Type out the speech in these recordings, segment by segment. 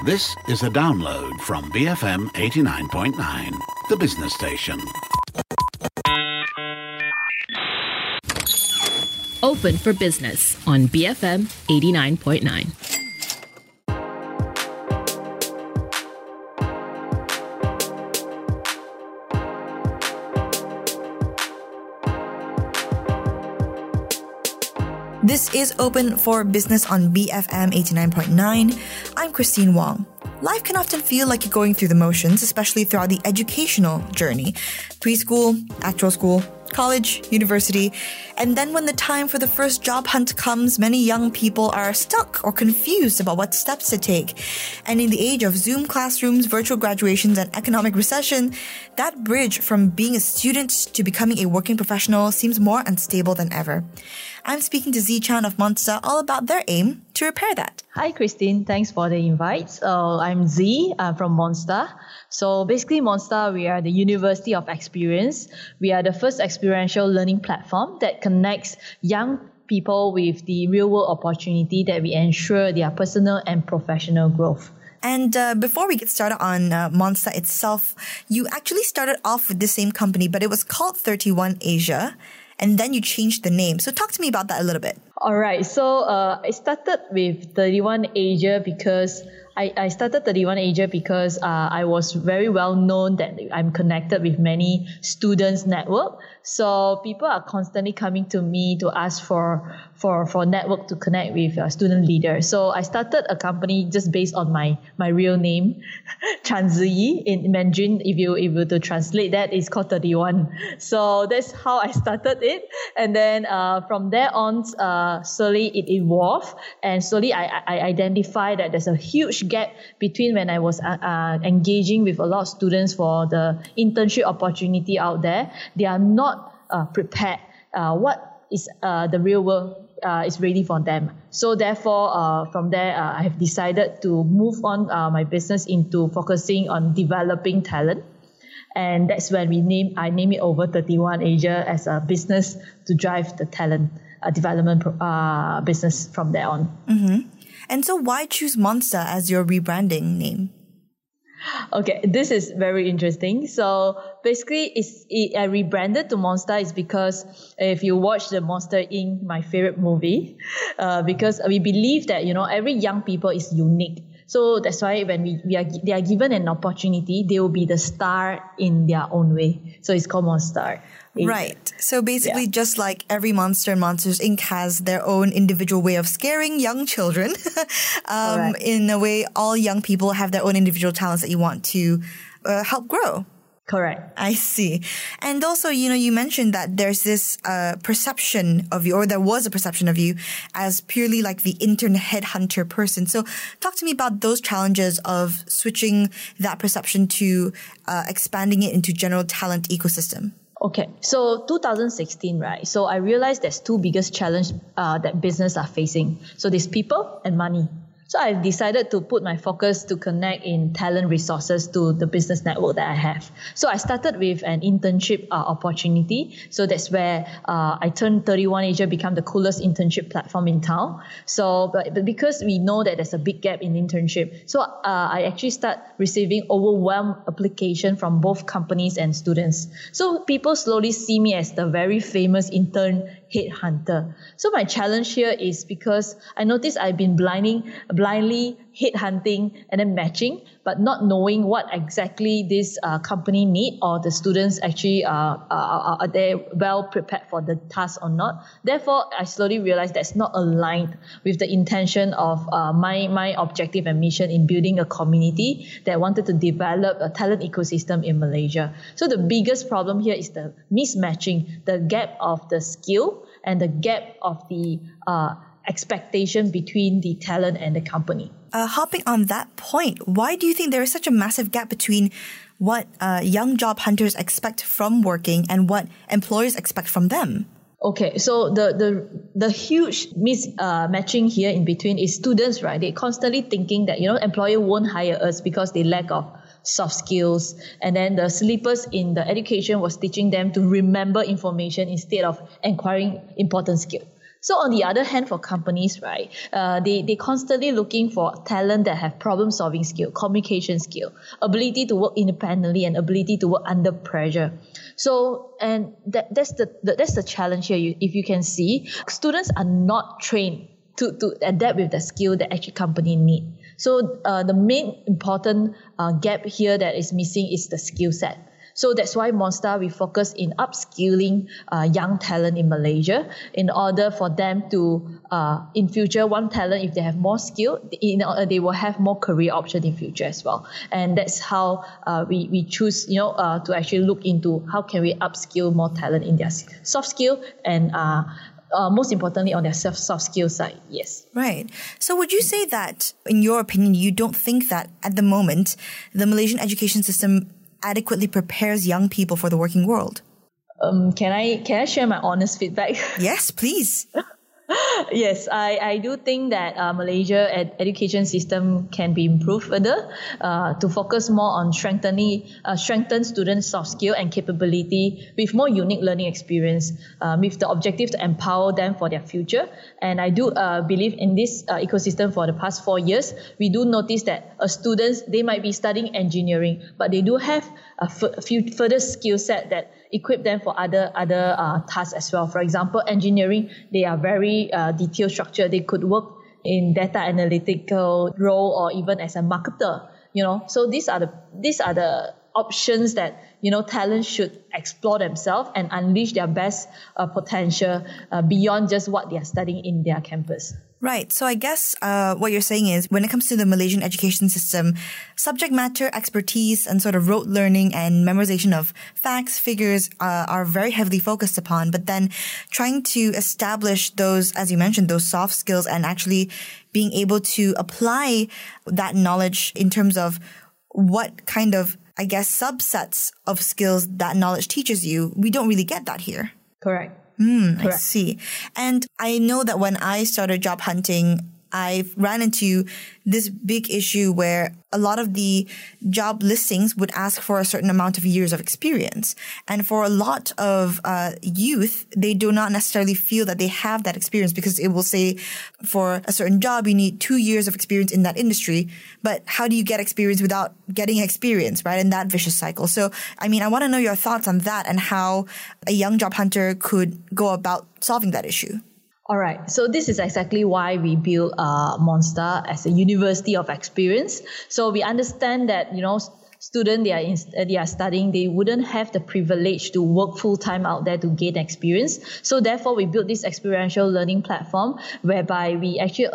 This is a download from BFM 89.9, the business station. Open for Business on BFM 89.9. This is Open for Business on BFM 89.9. I'm Christine Wong. Life can often feel like you're going through the motions, especially throughout the educational journey. Preschool, actual school, college, university. And then when the time for the first job hunt comes, many young people are stuck or confused about what steps to take. And in the age of Zoom classrooms, virtual graduations, and economic recession, that bridge from being a student to becoming a working professional seems more unstable than ever. I'm speaking to Z Chan of Monster all about their aim to repair that. Hi, Christine. Thanks for the invite. I'm Z from Monster. So basically, Monster, we are the University of Experience. We are the first experiential learning platform that connects young people with the real-world opportunity that we ensure their personal and professional growth. And before we get started on Monster itself, you actually started off with the same company, but it was called 31 Asia. And then you changed the name. So talk to me about that a little bit. All right. So I started with 31 Asia because I started 31 Asia because I was very well known that I'm connected with many students network. So people are constantly coming to me to ask for network to connect with student leaders. So I started a company just based on my real name, Chan Ziyi. In Mandarin, if you were to translate that, it's called 31. So that's how I started it. And then from there on, slowly it evolved. And slowly I identified that there's a huge gap between when I was engaging with a lot of students for the internship opportunity out there. They are not prepared. What is the real world is ready for them. So therefore, from there, I have decided to move on my business into focusing on developing talent. And that's when I name it over 31 Asia as a business to drive the talent development business from there on. Mm-hmm. And so why choose Monster as your rebranding name? Okay, this is very interesting. So basically, I rebranded to Monster is because if you watch the Monster Inc., my favorite movie, because we believe that, every young people is unique. So that's why when they are given an opportunity, they will be the star in their own way. So it's called Monster. Right. So basically, just like every monster in Monsters Inc. has their own individual way of scaring young children, in a way, all young people have their own individual talents that you want to help grow. Correct. I see. And also, you mentioned that there's this perception of you, or there was a perception of you as purely like the internet headhunter person. So talk to me about those challenges of switching that perception to expanding it into general talent ecosystem. Okay, so 2016, right? So I realized there's two biggest challenges that business are facing. So there's people and money. So I've decided to put my focus to connect in talent resources to the business network that I have. So I started with an internship opportunity. So that's where I turned 31 Asia, become the coolest internship platform in town. So, but because we know that there's a big gap in internship, so I actually start receiving overwhelmed application from both companies and students. So people slowly see me as the very famous intern headhunter. So my challenge here is because I noticed I've been blindly headhunting and then matching, but not knowing what exactly this company need or the students actually are they well prepared for the task or not. Therefore, I slowly realized that's not aligned with the intention of my objective and mission in building a community that wanted to develop a talent ecosystem in Malaysia. So the biggest problem here is the mismatching, the gap of the skill and the gap of the expectation between the talent and the company. Hopping on that point, why do you think there is such a massive gap between what young job hunters expect from working and what employers expect from them? Okay, so the huge mismatching here in between is students, right? They're constantly thinking that, employer won't hire us because they lack of soft skills. And then the syllabus in the education was teaching them to remember information instead of acquiring important skills. So on the other hand, for companies, right, they constantly looking for talent that have problem-solving skill, communication skill, ability to work independently, and ability to work under pressure. So, and that's the challenge here. If you can see, students are not trained to adapt with the skill that actually company need. So the main important gap here that is missing is the skill set. So that's why Monster, we focus in upskilling young talent in Malaysia in order for them to, in future, one talent, if they have more skill, they will have more career option in future as well. And that's how we choose, to actually look into how can we upskill more talent in their soft skill and most importantly on their soft skill side. Yes. Right. So would you say that, in your opinion, you don't think that at the moment the Malaysian education system adequately prepares young people for the working world? Can I share my honest feedback? Yes, please. Yes, I do think that Malaysia education system can be improved further to focus more on strengthen students' soft skill and capability with more unique learning experience with the objective to empower them for their future. And I do believe in this ecosystem for the past 4 years. We do notice that students, they might be studying engineering, but they do have a few further skill set that equip them for other tasks as well. For example, engineering, they are very detailed structure. They could work in data analytical role or even as a marketer. So these are the options that talent should explore themselves and unleash their best potential beyond just what they are studying in their campus. Right. So I guess what you're saying is when it comes to the Malaysian education system, subject matter expertise and sort of rote learning and memorization of facts, figures are very heavily focused upon. But then trying to establish those, as you mentioned, those soft skills and actually being able to apply that knowledge in terms of what kind of, I guess, subsets of skills that knowledge teaches you, we don't really get that here. Correct. I see. And I know that when I started job hunting, I ran into this big issue where a lot of the job listings would ask for a certain amount of years of experience. And for a lot of youth, they do not necessarily feel that they have that experience because it will say for a certain job, you need 2 years of experience in that industry. But how do you get experience without getting experience, right? In that vicious cycle. So, I want to know your thoughts on that and how a young job hunter could go about solving that issue. All right. So this is exactly why we built Monster as a university of experience. So we understand that, students, they are studying, they wouldn't have the privilege to work full-time out there to gain experience. So therefore, we built this experiential learning platform whereby we actually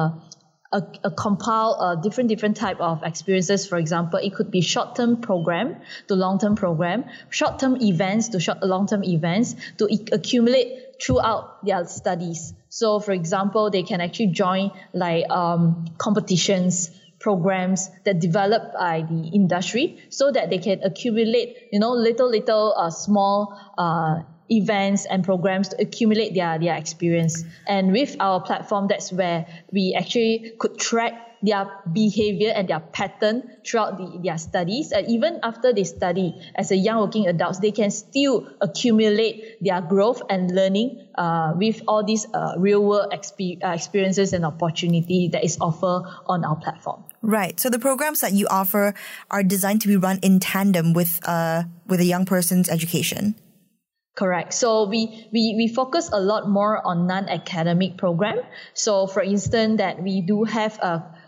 compile different type of experiences. For example, it could be short-term program to long-term program, short-term events to long-term events to accumulate throughout their studies. So, for example, they can actually join competitions, programs that developed by the industry so that they can accumulate, little small events and programs to accumulate their experience. And with our platform, that's where we actually could track their behavior and their pattern throughout their studies. And even after they study as a young working adults, they can still accumulate their growth and learning with all these real world experiences and opportunity that is offered on our platform. Right. So the programs that you offer are designed to be run in tandem with a young person's education. Correct. So we focus a lot more on non-academic program. So for instance, that we do have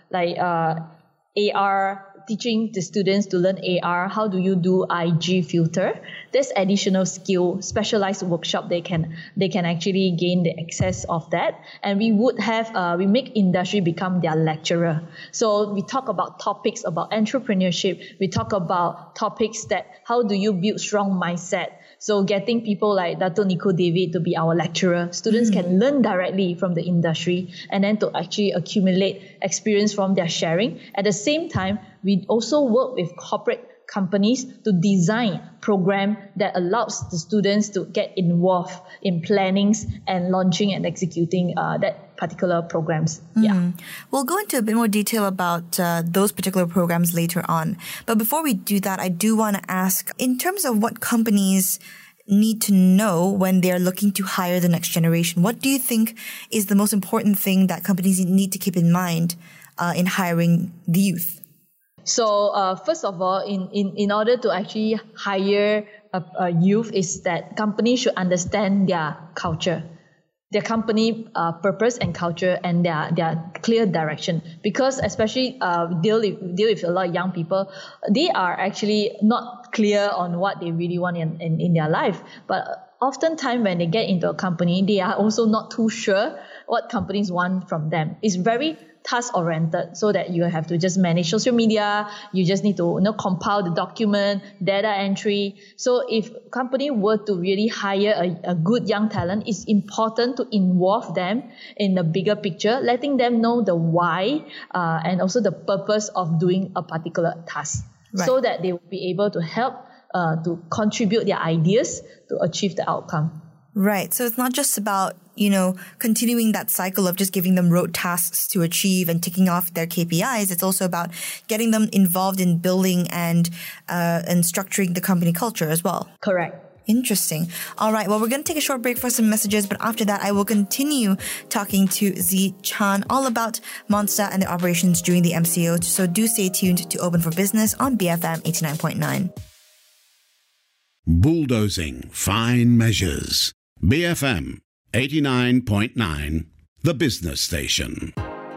AR, teaching the students to learn AR. How do you do IG filter? There's additional skill, specialized workshop they can actually gain the access of that. And we would have we make industry become their lecturer. So we talk about topics about entrepreneurship. We talk about topics that how do you build strong mindset. So getting people like Dato Nico David to be our lecturer, students can learn directly from the industry and then to actually accumulate experience from their sharing. At the same time, we also work with corporate companies to design program that allows the students to get involved in plannings and launching and executing that particular programs. Yeah. We'll go into a bit more detail about those particular programs later on. But before we do that, I do want to ask, in terms of what companies need to know when they're looking to hire the next generation? What do you think is the most important thing that companies need to keep in mind in hiring the youth? So first of all, in order to actually hire a youth, is that companies should understand their culture, their company purpose and culture, and their clear direction. Because especially deal with a lot of young people, they are actually not clear on what they really want in their life. But oftentimes when they get into a company, they are also not too sure what companies want from them. It's very task-oriented, so that you have to just manage social media, you just need to compile the document, data entry. So if company were to really hire a good young talent, it's important to involve them in the bigger picture, letting them know the why and also the purpose of doing a particular task, so that they will be able to help to contribute their ideas to achieve the outcome. Right. So it's not just about, continuing that cycle of just giving them rote tasks to achieve and ticking off their KPIs. It's also about getting them involved in building and structuring the company culture as well. Correct. Interesting. All right. Well, we're going to take a short break for some messages, but after that, I will continue talking to Zi Chan all about Monster and the operations during the MCO. So do stay tuned to Open for Business on BFM 89.9. Bulldozing fine measures. BFM 89.9, the business station.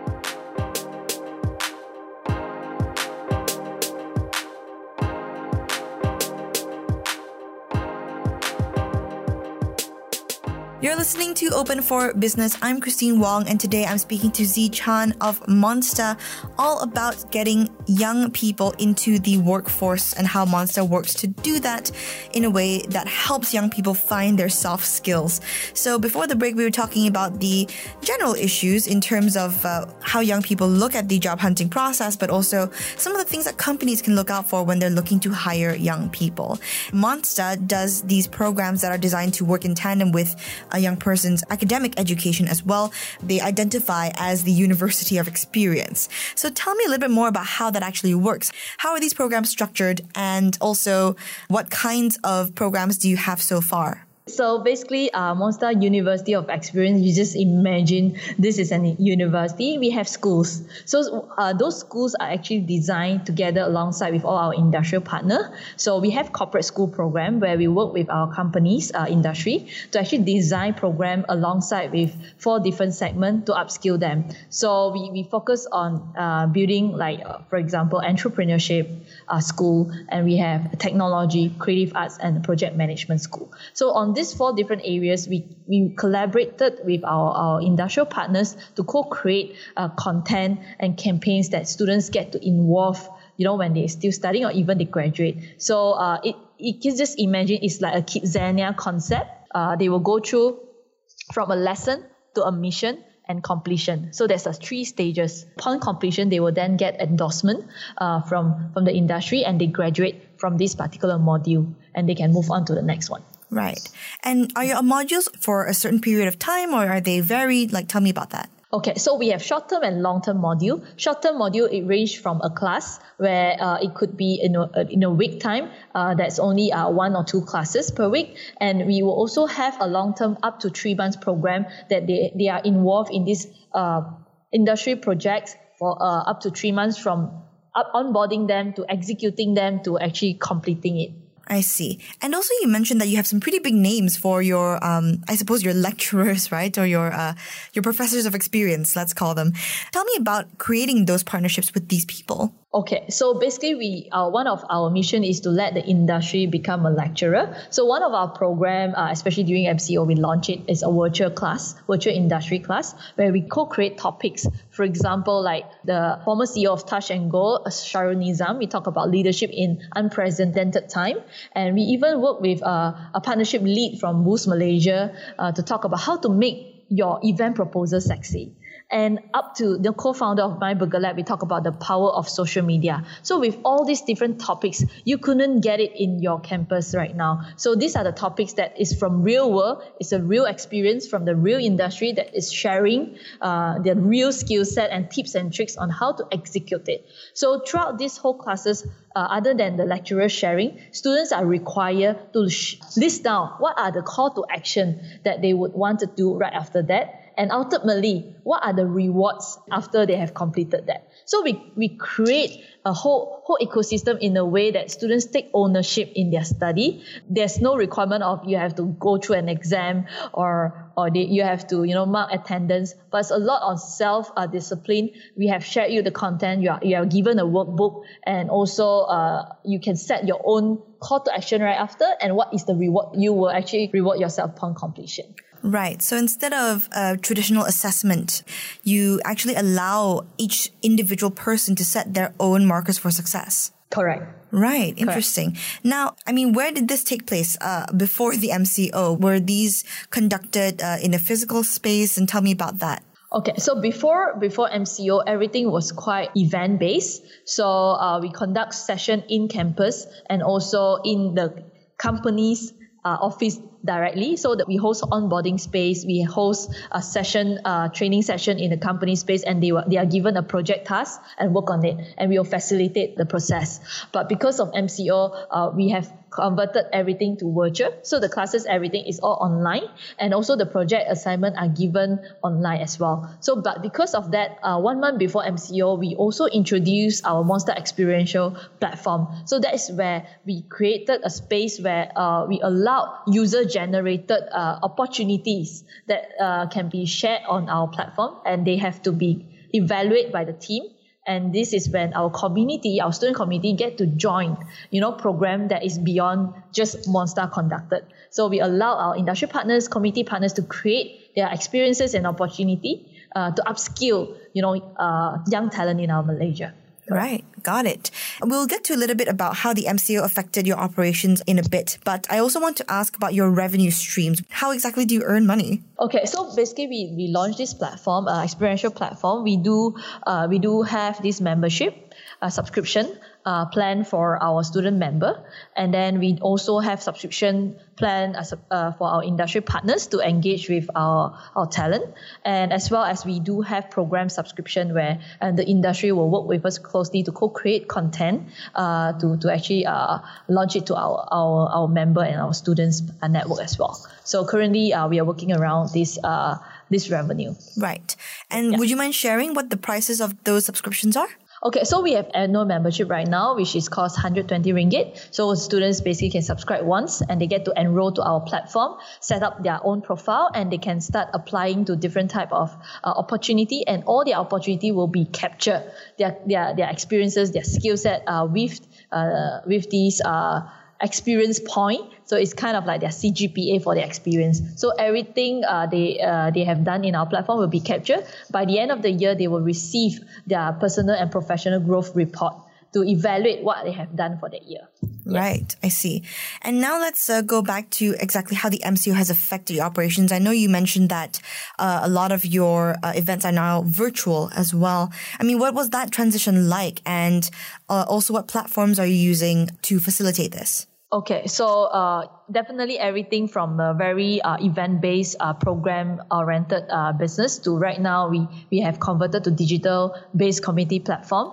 You're listening to Open for Business. I'm Christine Wong, and today I'm speaking to Zi Chan of Monster, all about getting young people into the workforce and how Monster works to do that in a way that helps young people find their soft skills. So before the break, we were talking about the general issues in terms of how young people look at the job hunting process, but also some of the things that companies can look out for when they're looking to hire young people. Monster does these programs that are designed to work in tandem with a young person's academic education as well. They identify as the University of Experience. So tell me a little bit more about how that actually works. How are these programs structured, and also what kinds of programs do you have so far? So basically, Monster University of Experience, you just imagine this is a university. We have schools. So those schools are actually designed together alongside with all our industrial partners. So we have corporate school program where we work with our companies, industry, to actually design program alongside with 4 different segments to upskill them. So we focus on building, for example, entrepreneurship school, and we have technology, creative arts, and project management school. So on these 4 different areas, we collaborated with our industrial partners to co-create content and campaigns that students get to involve, when they're still studying or even they graduate. So you can just imagine it's like a Kidzania concept. They will go through from a lesson to a mission and completion. So there's 3 stages. Upon completion, they will then get endorsement from the industry, and they graduate from this particular module, and they can move on to the next one. Right. And are your modules for a certain period of time, or are they varied? Tell me about that. Okay, so we have short-term and long-term module. Short-term module, it ranges from a class where it could be in a week time. That's only 1 or 2 classes per week. And we will also have a long-term up to 3 months program that they are involved in this industry projects for up to 3 months, from onboarding them to executing them to actually completing it. I see. And also you mentioned that you have some pretty big names for your, I suppose your lecturers, right? Or your professors of experience, let's call them. Tell me about creating those partnerships with these people. Okay, so basically one of our mission is to let the industry become a lecturer. So one of our program, especially during MCO, we launch it, is a virtual industry class, where we co-create topics. For example, like the former CEO of Touch and Go, Shahrul Nizam, we talk about leadership in unprecedented time. And we even work with a partnership lead from Boost Malaysia to talk about how to make your event proposal sexy. and up to the co-founder of My Burger Lab, we talk about the power of social media. So with all these different topics, you couldn't get it in your campus right now. So these are the topics that is from real world, it's a real experience from the real industry that is sharing the real skill set and tips and tricks on how to execute it. So throughout these whole classes, other than the lecturer sharing, students are required to list down what are the call to action that they would want to do right after that. And ultimately, what are the rewards after they have completed that? So we create a whole ecosystem in a way that students take ownership in their study. There's no requirement of you have to go through an exam or you have to mark attendance, but it's a lot on self-discipline. We have shared you the content. You are given a workbook, and also you can set your own call to action right after, and what is the reward. You will actually reward yourself upon completion. Right. So instead of traditional assessment, you actually allow each individual person to set their own markers for success. Correct. Right. Interesting. Correct. Now, where did this take place before the MCO? Were these conducted in a physical space? And tell me about that. Okay, so before MCO, everything was quite event-based. So we conduct session in campus and also in the company's office directly, so that we host onboarding space, we host a session, training session in the company space, and they are given a project task and work on it, and we will facilitate the process. But because of MCO, we have converted everything to virtual, so the classes, everything is all online, and also the project assignment are given online as well. So, but because of that, 1 month before MCO, we also introduced our Monster Experiential platform. So that is where we created a space where we allow user-generated opportunities that can be shared on our platform, and they have to be evaluated by the team. And this is when our community, our student community, get to join, program that is beyond just Monster conducted. So we allow our industry partners, community partners to create their experiences and opportunity to upskill, young talent in our Malaysia. Right. Got it. We'll get to a little bit about how the MCO affected your operations in a bit, but I also want to ask about your revenue streams. How exactly do you earn money? Okay, so basically we launched this platform, experiential platform. We do have this membership subscription plan for our student member, and then we also have subscription plan for our industry partners to engage with our talent, and as well as we do have program subscription where the industry will work with us closely to co-create content to actually launch it to our member and our students network as well. So currently we are working around this revenue. Right. And would you mind sharing what the prices of those subscriptions are? Okay, so we have annual membership right now, which is cost 120 ringgit. So students basically can subscribe once and they get to enroll to our platform, set up their own profile, and they can start applying to different type of opportunity, and all their opportunity will be captured, their experiences, their skill set with these experience point. So it's kind of like their CGPA for their experience. So everything they have done in our platform will be captured. By the end of the year, they will receive their personal and professional growth report to evaluate what they have done for that year. Right, I see. And now let's go back to exactly how the MCO has affected your operations. I know you mentioned that a lot of your events are now virtual as well. What was that transition like? And also, what platforms are you using to facilitate this? Okay, so definitely everything from a very event-based, program-oriented business to right now we have converted to digital-based community platform.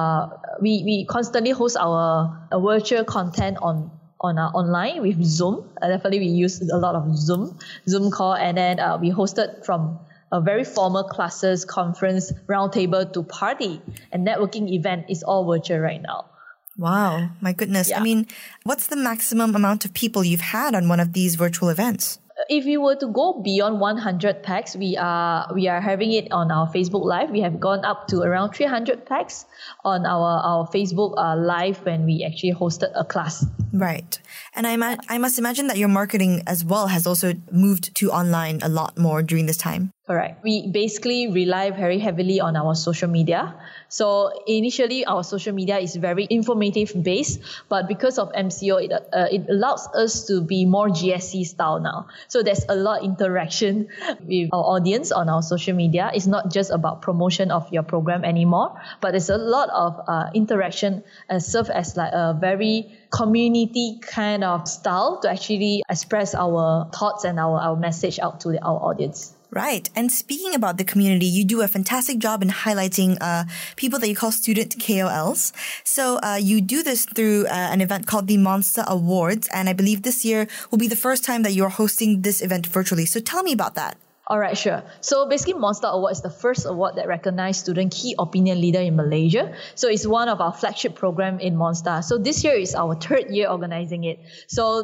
We constantly host our virtual content on online with Zoom. Definitely we use a lot of Zoom call, and then we hosted from a very formal classes, conference, roundtable to party and networking event is all virtual right now. Wow, my goodness. Yeah. What's the maximum amount of people you've had on one of these virtual events? If you were to go beyond 100 packs, we are having it on our Facebook Live. We have gone up to around 300 packs on our Facebook Live when we actually hosted a class. Right. And I must imagine that your marketing as well has also moved to online a lot more during this time. Correct. We basically rely very heavily on our social media. So initially, our social media is very informative based, but because of MCO, it allows us to be more GSC style now. So there's a lot of interaction with our audience on our social media. It's not just about promotion of your program anymore, but there's a lot of interaction and serve as like a very community kind of style to actually express our thoughts and our message out to our audience. Right. And speaking about the community, you do a fantastic job in highlighting people that you call student KOLs. So you do this through an event called the Monster Awards. And I believe this year will be the first time that you're hosting this event virtually. So tell me about that. All right, sure. So basically, Monster Award is the first award that recognizes student key opinion leader in Malaysia. So it's one of our flagship program in Monster. So this year is our third year organizing it. So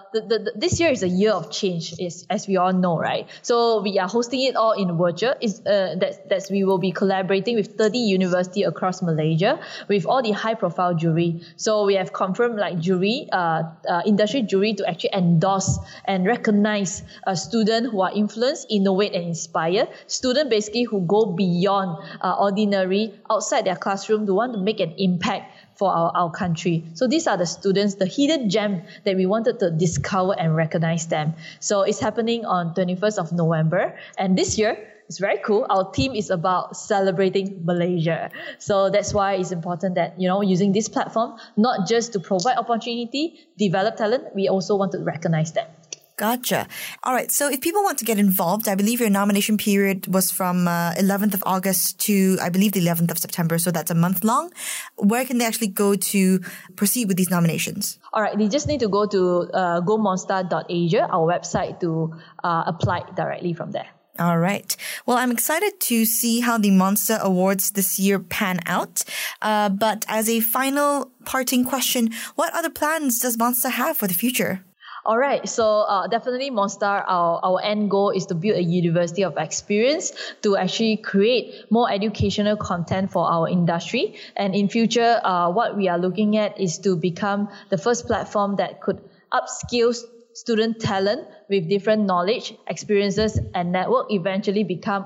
this year is a year of change, as we all know, right? So we are hosting it all in virtual. That's we will be collaborating with 30 universities across Malaysia with all the high-profile jury. So we have confirmed like jury, industry jury to actually endorse and recognize a student who are influenced, innovate and inspire. Students basically who go beyond ordinary outside their classroom to want to make an impact for our country. So these are the students, the hidden gem that we wanted to discover and recognize them. So it's happening on 21st of November. And this year, it's very cool. Our theme is about celebrating Malaysia. So that's why it's important that, using this platform, not just to provide opportunity, develop talent, we also want to recognize them. Gotcha. All right. So if people want to get involved, I believe your nomination period was from 11th of August to, I believe, the 11th of September. So that's a month long. Where can they actually go to proceed with these nominations? All right. They just need to go to gomonster.asia, our website, to apply directly from there. All right. Well, I'm excited to see how the Monster Awards this year pan out. But as a final parting question, what other plans does Monster have for the future? All right, so definitely Monster, our end goal is to build a university of experience to actually create more educational content for our industry. And in future, what we are looking at is to become the first platform that could upskill student talent with different knowledge, experiences, and network, eventually become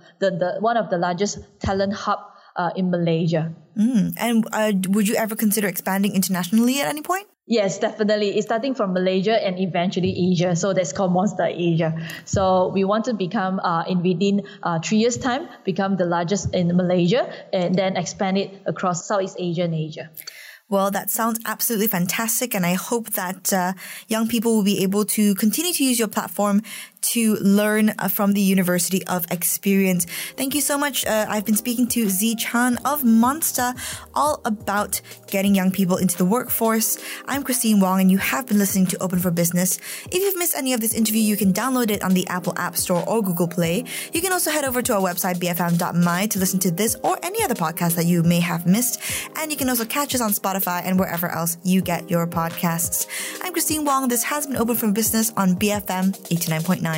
one of the largest talent hub in Malaysia. And would you ever consider expanding internationally at any point? Yes, definitely. It's starting from Malaysia and eventually Asia. So that's called Monster Asia. So we want to become, within 3 years' time, become the largest in Malaysia and then expand it across Southeast Asia and Asia. Well, that sounds absolutely fantastic. And I hope that young people will be able to continue to use your platform to learn from the University of Experience. Thank you so much. I've been speaking to Z Chan of Monster, all about getting young people into the workforce. I'm Christine Wong, and you have been listening to Open for Business. If you've missed any of this interview, you can download it on the Apple App Store or Google Play. You can also head over to our website, bfm.my, to listen to this or any other podcast that you may have missed. And you can also catch us on Spotify and wherever else you get your podcasts. I'm Christine Wong. This has been Open for Business on BFM 89.9.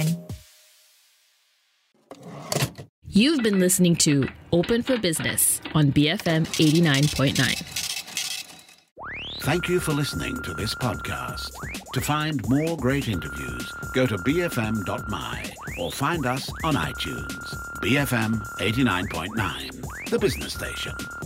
You've been listening to Open for Business on BFM 89.9. Thank you for listening to this podcast. To find more great interviews, go to bfm.my or find us on iTunes. BFM 89.9, the business station.